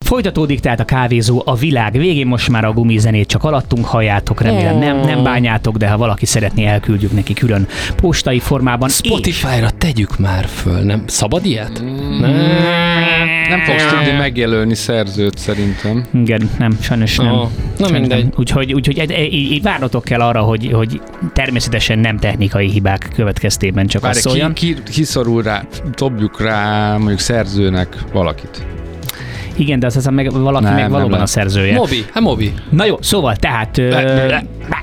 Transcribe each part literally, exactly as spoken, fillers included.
Folytatódik tehát a kávézó a világ végén, most már a gumizenét csak alattunk halljátok, remélem nem, nem bánjátok, de ha valaki szeretné, elküldjük neki külön postai formában. Spotify-ra és... tegyük már föl, nem? Szabad ilyet? Mm. Nem. Nem fogsz tudni megjelölni szerzőt szerintem. Igen, nem, sajnos nem. Oh, na mindegy. Úgyhogy, úgyhogy így várnotok kell arra, hogy, hogy természetesen nem technikai hibák következtében csak Várj, az szóljon. Ki, ki, ki szorul rá, dobjuk rá mondjuk szerzőnek valakit. Igen, de azt hiszem, meg valaki nem, meg valóban a szerzője. Mobi, hát Mobi. Na jó, szóval tehát ö,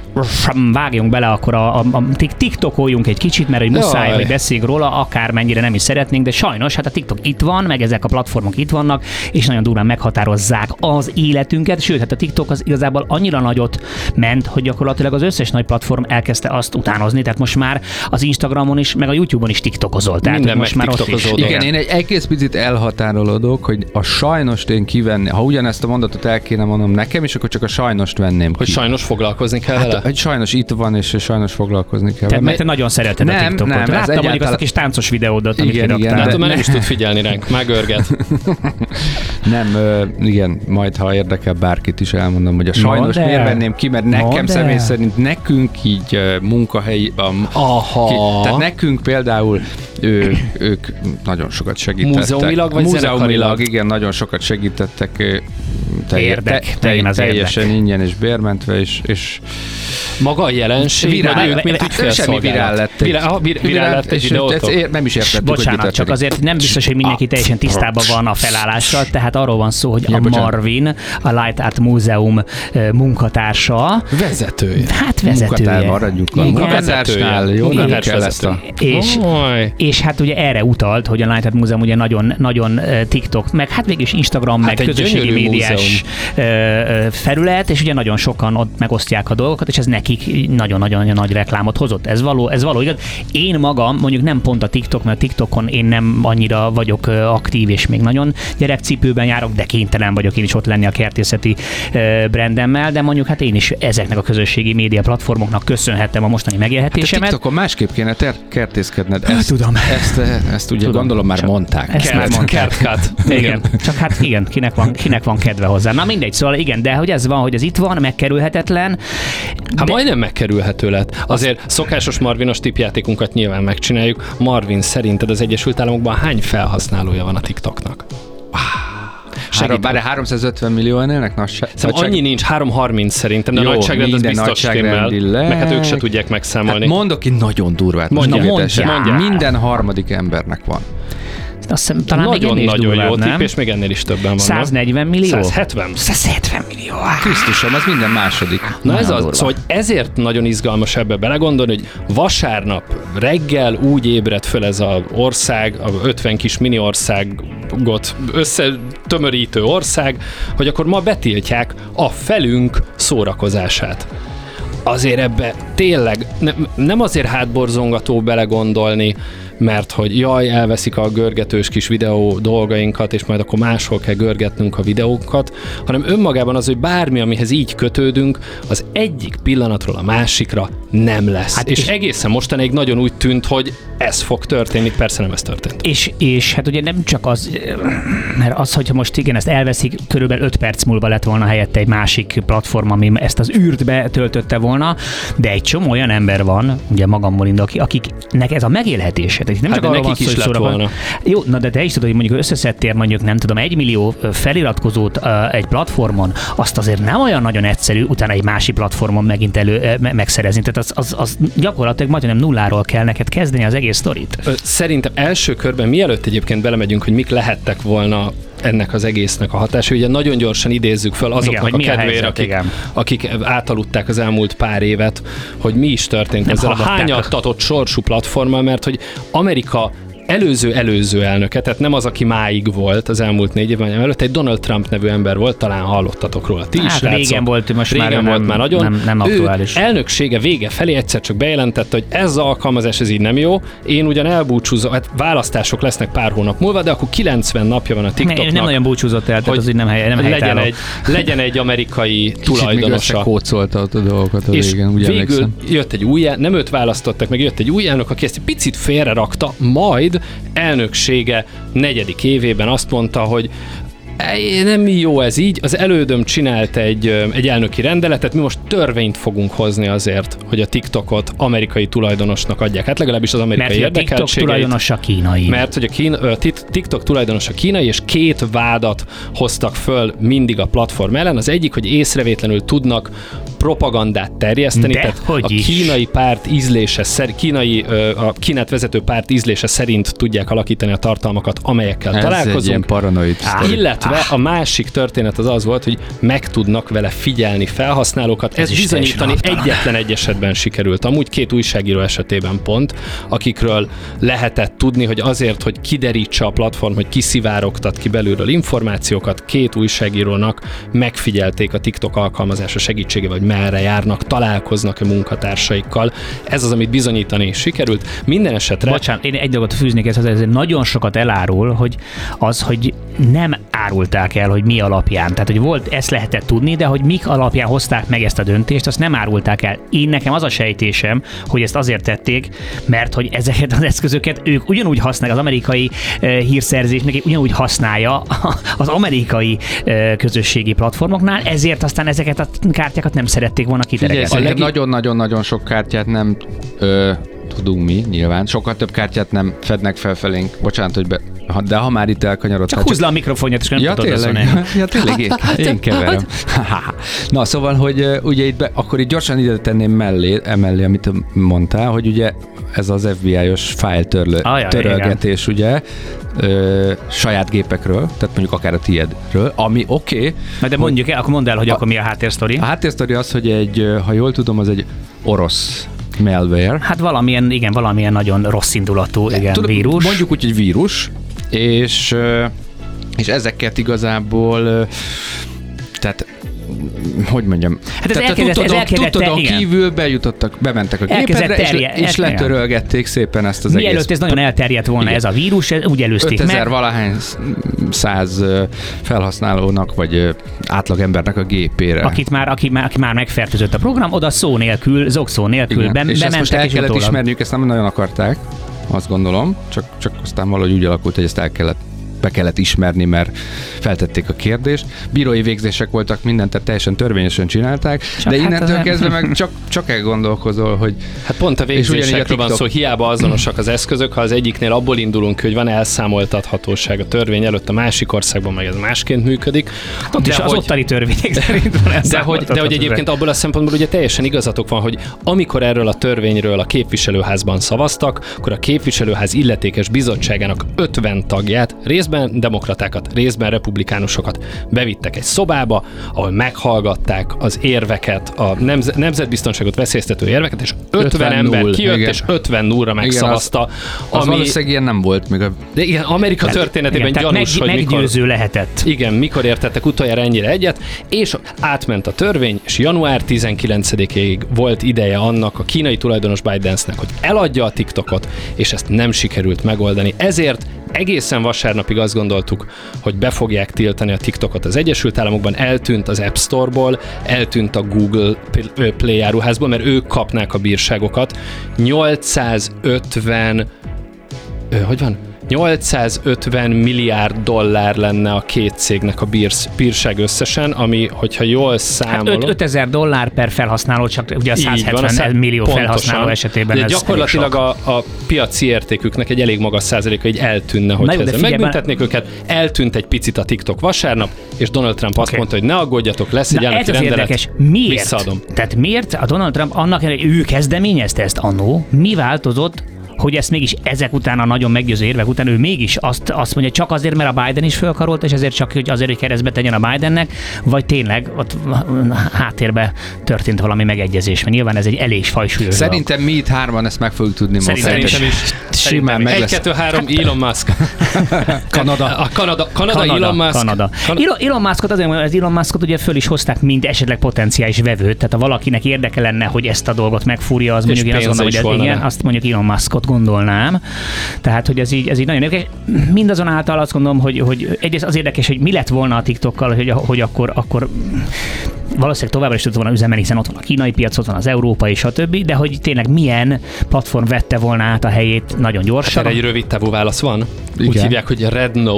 vágjunk bele, akkor a, a, a TikTokoljunk egy kicsit, mert hogy muszáj, hogy beszéljünk róla, akármennyire nem is szeretnénk, de sajnos hát a TikTok itt van, meg ezek a platformok itt vannak, és nagyon durván meghatározzák az életünket, sőt, hát a TikTok az igazából annyira nagyot ment, hogy gyakorlatilag az összes nagy platform elkezdte azt utánozni, tehát most már az Instagramon is, meg a YouTube-on is TikTokozol. Tehát minden most már ott is. Igen, én egy egész picit elhatárolódok, hogy a sajnos én kivenni, ha ugyanezt a mondatot el kéne mondanom nekem is, akkor csak a sajnost venném ki. Hogy sajnos foglalkozni kell hát, vele? Hogy sajnos itt van, és sajnos foglalkozni kell. Tehát mert te nagyon szereted nem, a TikTokot. Nem, Láttam egyáltalán... mondjuk azt a kis táncos videódat, amit igen, igen, de... már nem is tud figyelni ránk, megörget. Nem, igen, majd ha érdekel bárkit is elmondom, hogy a sajnos no, miért venném ki, mert nekem no, személy szerint nekünk így munkahelyi, um, Aha. Ki, tehát nekünk például ő, ők nagyon sokat segítettek. Múzeumilag vagy Múzeumilag, igen, nagyon sokat segítettek. Telje, érdek, te, te, az teljesen érdek. Ingyen és bérmentve, és, és maga a jelenség, virál, ők mint semmi virál lett. Virál, virál, virál lett egy videótok. Nem is értettük, bocsánat, hogy csak azért nem biztos, hogy mindenki teljesen tisztában van a felállással, tehát arról van szó, hogy ja, a bocsánat. Marvin, a Light Art Múzeum munkatársa. Vezetője. Hát vezetője. Munkatár, maradjunk a munkatársnál. Jó, nem kell ezt a... És, és hát ugye erre utalt, hogy a Light Art Múzeum ugye nagyon, nagyon TikTok, meg hát végülis Instagram, hát meg közösségi médiás felület, és ugye nagyon sokan ott megosztják a dolgokat, és ez nekik nagyon-nagyon nagy reklámot hozott. Ez való, ez való igaz. Én magam, mondjuk nem pont a TikTok, mert a TikTokon én nem annyira vagyok aktív, és még nagyon gyerekcipőben járok, de kénytelen vagyok én is ott lenni a kertészeti brandemmel, de mondjuk hát én is ezeknek a közösségi média platformoknak köszönhettem a mostani megélhetésemet. Hát a TikTokon másképp kéne ter- kertészkedned. Ezt, tudom. Ezt, ezt, ezt ugye tudom, gondolom már mondták. Ezt már mondták. Kert, igen. Csak hát igen, kinek van, kinek van kedve hozzá. Na mindegy, szóval igen, de hogy ez van, hogy ez itt van, megkerülhetetlen. Hát de... majdnem megkerülhető lett. Azért szokásos Marvinos tippjátékunkat nyilván megcsináljuk. Marvin, szerinted az Egyesült Államokban hány felhasználója van a TikToknak? Három, bár háromszázötven millióan élnek? Nagyság... Szerintem annyi nincs, háromszázharminc szerintem, de jó, a nagyságrend az biztos stimmel. Meg hát ők se tudják megszámolni. Hát mondok én nagyon durvát. Mondja, mondja, mondja. Minden harmadik embernek van. Azt hiszem, talán nagyon-nagyon jó nem? tipp, és még ennél is többen vannak. száznegyven millió? százhetven. százhetven millió. Krisztusom, az minden második. Na Na ez az, szóval ezért nagyon izgalmas ebbe belegondolni, hogy vasárnap reggel úgy ébred föl ez az ország, a ötven kis mini országot összetömörítő ország, hogy akkor ma betiltják a felünk szórakozását. Azért ebbe tényleg nem, nem azért hátborzongató belegondolni, mert hogy jaj, elveszik a görgetős kis videó dolgainkat, és majd akkor máshol kell görgetnünk a videókat, hanem önmagában az, hogy bármi, amihez így kötődünk, az egyik pillanatról a másikra nem lesz. Hát és, és egészen mostanáig nagyon úgy tűnt, hogy ez fog történni, persze nem ez történt. És, és hát ugye nem csak az, mert az, hogyha most igen, ezt elveszik, körülbelül öt perc múlva lett volna helyette egy másik platform, ami ezt az űrt betöltötte volna, de egy csomó olyan ember van, ugye magamból indul, akiknek ez a megélhetése. Tehát nem hát csak arról van szó, hogy volna. Jó, na de te is tudod, hogy mondjuk összeszedtél mondjuk nem tudom, egy millió feliratkozót uh, egy platformon, azt azért nem olyan nagyon egyszerű utána egy másik platformon megint elő uh, megszerezni. Tehát az, az, az gyakorlatilag majdnem nulláról kell neked kezdeni az egész sztorit. Szerintem első körben, mielőtt egyébként belemegyünk, hogy mik lehettek volna ennek az egésznek a hatása. Ugye nagyon gyorsan idézzük fel azoknak igen, a kedvére, akik, akik átaludták az elmúlt pár évet, hogy mi is történt nem ezzel a hányattatott sorsú platformmal, mert hogy Amerika előző-előző elnöke, tehát nem az, aki máig volt az elmúlt négy évben előtt, egy Donald Trump nevű ember volt, talán hallottatok róla. Ti hát is látszok. Régen volt, most régen már volt nem, már nagyon. Nem, nem aktuális. Ő elnöksége vége felé egyszer csak bejelentette, hogy ez az alkalmazás, ez így nem jó. Én ugyan elbúcsúzom, hát választások lesznek pár hónap múlva, de akkor kilencven napja van a TikToknak. Nem, nem nagyon búcsúzott el, tehát az így nem, hely, nem legyen egy, legyen egy amerikai tulajdonosa. Kócolta ott a dolgokat a és végén, úgy végül emlékszem. Jött egy új, nem őt választottak, meg jött egy új elnök, aki ezt egy picit félrerakta, majd elnöksége negyedik évében azt mondta, hogy Nem jó ez így. Az elődöm csinált egy, egy elnöki rendeletet, mi most törvényt fogunk hozni azért, hogy a TikTokot amerikai tulajdonosnak adják. Hát legalábbis az amerikai érdekeltségeit. Mert a TikTok tulajdonos a kínai. Mert hogy a, kín, a TikTok tulajdonos a kínai, és két vádat hoztak föl mindig a platform ellen. Az egyik, hogy észrevétlenül tudnak propagandát terjeszteni, De tehát hogy a is. kínai párt ízlése, kínai, a Kínát vezető párt ízlése szerint tudják alakítani a tartalmakat, amelyekkel Ez találkozunk. egy ilyen paranoid Ah, illetve a másik történet az az volt, hogy meg tudnak vele figyelni felhasználókat. Ez, Ez bizonyítani egyetlen egy esetben sikerült. Amúgy két újságíró esetében pont, akikről lehetett tudni, hogy azért, hogy kiderítse a platform, hogy kiszivárogtat ki belülről információkat, két újságírónak megfigyelték a TikTok alkalmazása segítségével, hogy merre járnak, találkoznak a munkatársaikkal. Ez az, amit bizonyítani sikerült. Minden esetre... Bocsánat, én egy dolgot fűznék ezt, ez nagyon sokat elárul, hogy az, hogy nem árulták el, hogy mi alapján. Tehát, hogy volt, ezt lehetett tudni, de hogy mik alapján hozták meg ezt a döntést, azt nem árulták el. Én nekem az a sejtésem, hogy ezt azért tették, mert hogy ezeket az eszközöket ők ugyanúgy használják, az amerikai uh, hírszerzés neki ugyanúgy használja az amerikai uh, közösségi platformoknál, ezért aztán ezeket a kártyákat nem szerették volna kiteregetni. Figyelj, legi... nagyon-nagyon-nagyon sok kártyát nem ö, tudunk mi, nyilván. Sokkal több kártyát nem fednek fel felénk. Bocsánat, hogy be... De ha már itt elkanyarodtál... Csak húzd le a mikrofonját, és nem ja, tudod tényleg, ja, tényleg, én, én keverem. Na, szóval, hogy uh, ugye itt be, akkor itt gyorsan ide tenném mellé, emellé, amit mondtál, hogy ugye ez az ef bé i-os fájltörlő, Ajaj, törölgetés, igen. ugye, ö, saját gépekről, tehát mondjuk akár a tiédről, ami oké. Okay, Na de mondjuk el, akkor mondd el, hogy a, akkor mi a háttérsztori. A háttérsztori az, hogy egy, ha jól tudom, az egy orosz malware. Hát valamilyen, igen, valamilyen nagyon rossz indulatú, igen, Tud, vírus. Mondjuk úgy, hogy vírus, és, és ezeket igazából, tehát hogy mondjam, hát ez tehát elkezdett, tudtadon, ez tudtadon igen. kívül bejutottak, bementek a gépedre, terje, és, és letörölgették szépen ezt az Mielőtt egész. ez nagyon elterjedt volna, igen. ez a vírus, úgy előzték meg. ötezer valahány száz felhasználónak, vagy átlagembernek a gépére. Akit már, aki, már, aki már megfertőzött a program, oda szó nélkül, zokszó nélkül igen. be, és bementek, ezt most el és kellett utólag. ismerniük, ezt nem nagyon akarták, azt gondolom, csak, csak aztán valahogy úgy alakult, hogy ezt el kellett be kellett ismerni, mert feltették a kérdést. Bírói végzések voltak, mindent, tehát teljesen törvényesen csinálták, csak de hát innentől nem... kezdve meg csak, csak elgondolkozol, hogy... Hát pont a végzésekről van szó, hiába azonosak az eszközök, ha az egyiknél abból indulunk, hogy van elszámoltathatóság a törvény előtt, a másik országban meg ez másként működik. Hát ott de is az hogy... ottani törvények szerint van de hogy, de hogy egyébként abból a szempontból ugye teljesen igazatok van, hogy amikor erről a törvényről a képviselőházban szavaztak, akkor a képviselőház illetékes bizottságának ötven tagját, részben demokratákat, részben republikánusokat bevittek egy szobába, ahol meghallgatták az érveket, a nemz- nemzetbiztonságot veszélyeztető érveket, és ötven ember kijött, igen. és ötven nullra megszavazta. Igen, az, az ami... valószínűleg ilyen nem volt még a... De igen, Amerika tehát, történetében igen, gyanús, meg, hogy meggyőző mikor... lehetett. Igen, mikor értettek utoljára ennyire egyet, és átment a törvény, és január tizenkilencedikéig volt ideje annak a kínai tulajdonos ByteDance-nek, hogy eladja a TikTokot, és ezt nem sikerült megoldani. Ezért egészen vasárnapig azt gondoltuk, hogy be fogják tiltani a TikTokot az Egyesült Államokban, eltűnt az App Store-ból, eltűnt a Google Play áruházból, mert ők kapnák a bírságokat. nyolcszázötven hogy van? nyolcszázötven milliárd dollár lenne a két cégnek a bírsz, bírság összesen, ami, hogyha jól számolom... Hát ötezer dollár per felhasználó, csak ugye a száz hetven van, a millió pontosan, felhasználó esetében ez gyakorlatilag a, a piaci értéküknek egy elég magas százaléka így eltűnne, hogy ezzel megbüntetnék őket. Eltűnt egy picit a TikTok vasárnap, és Donald Trump okay. azt mondta, hogy ne aggódjatok, lesz egy elnöki rendelet, érdekes. Miért? Visszaadom. Tehát miért a Donald Trump annak, hogy ő kezdeményezte ezt annó, mi változott, hogy ezt mégis ezek után, a nagyon meggyőző érvek után ő mégis azt, azt mondja, csak azért, mert a Biden is fölkarolt, és ezért csak hogy azért, hogy keresztbe tegyen a Bidennek, vagy tényleg ott háttérbe történt valami megegyezés, mert nyilván ez egy elég fajsúlyos. Szerintem mi itt hárman ezt meg fogjuk tudni most. Szerintem is. Simán meg lesz. egy, kettő, három, Elon Musk. Kanada. A Kanada, Kanada, Kanada Elon Musk. Kanada. Kanada. Elon Muskot azért mondom, az Elon Muskot ugye föl is hozták, mint esetleg potenciális vevőt, tehát ha valakinek érdeke lenne, hogy ezt a dolgot megfúrja, az mondjuk én azt gondolom, hogy ez, igen, azt mondjuk Elon Muskot gondolnám. Tehát, hogy ez így, ez így nagyon érdekes. Mindazonáltal azt gondolom, hogy, hogy egyrészt az érdekes, hogy mi lett volna a TikTokkal, hogy, hogy akkor, akkor valószínűleg továbbra is tudott volna üzemelni, hiszen ott van a kínai piac, ott van az európai, stb., de hogy tényleg milyen platform vette volna át a helyét nagyon gyorsan. Hát erre egy rövid távú válasz van. Igen. Úgy hívják, hogy Red Note,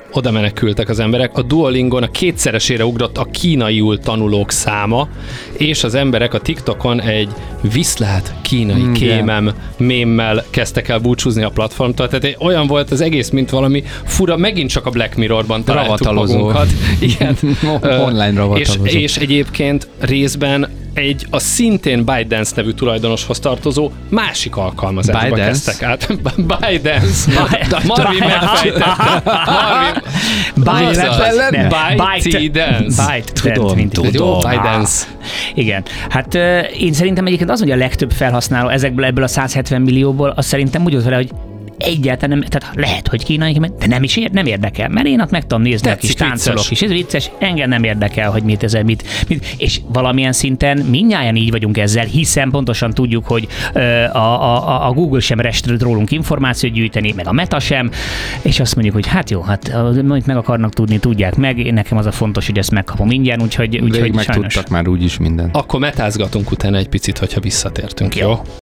oda menekültek az emberek. A Duolingon a kétszeresére ugrott a kínaiul tanulók száma, és az emberek a TikTokon egy viszlát kínai mm, kémem yeah. mémmel kezdtek el búcsúzni a platformtól. Tehát olyan volt az egész, mint valami fura, megint csak a Black Mirrorban találtuk magunkat. Igen. Online ravatalozó. És, és egyébként részben egy a szintén ByteDance nevű tulajdonoshoz tartozó másik alkalmazásba kezdtek át. ByteDance. Marvin megfejtette. ByteDance. ByteDance. Tudom, tudom. ByteDance. Igen. Hát én szerintem egyébként az, hogy a legtöbb felhasználó ezekből ebből a száz hetven millióból, az szerintem úgy volt vele, hogy egyáltalán nem, tehát lehet, hogy kínai, de nem is ér, nem érdekel, mert én ott meg tudom nézni, a kis táncolok is, ez vicces, engem nem érdekel, hogy mit ez, mit, mit, és valamilyen szinten mindnyájan így vagyunk ezzel, hiszen pontosan tudjuk, hogy a, a, a Google sem restről rólunk információt gyűjteni, meg a Meta sem, és azt mondjuk, hogy hát jó, hát amit meg akarnak tudni, tudják meg, én nekem az a fontos, hogy ezt megkapom ingyen, úgyhogy, úgyhogy meg sajnos. tudtak már úgyis minden. Akkor metázgatunk utána egy picit, hogyha visszatértünk, jó? jó?